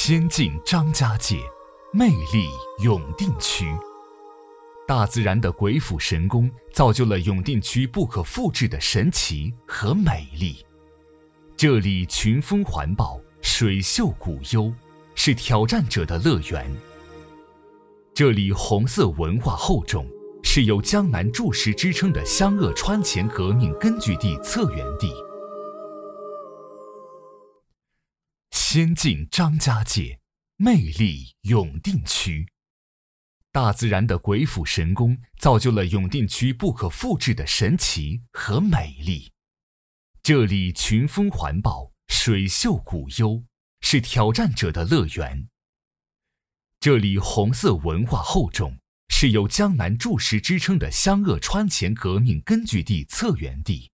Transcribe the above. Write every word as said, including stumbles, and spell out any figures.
仙境张家界，魅力永定区。大自然的鬼斧神工造就了永定区不可复制的神奇和美丽。这里群峰环抱，水秀谷幽，是挑战者的乐园。这里红色文化厚重，是有江南柱石之称的湘鄂川黔革命根据地策源地。仙境张家界，魅力永定区。大自然的鬼斧神工造就了永定区不可复制的神奇和美丽。这里群峰环抱，水秀谷幽，是挑战者的乐园。这里红色文化厚重，是有江南柱石之称的湘鄂川黔革命根据地策源地。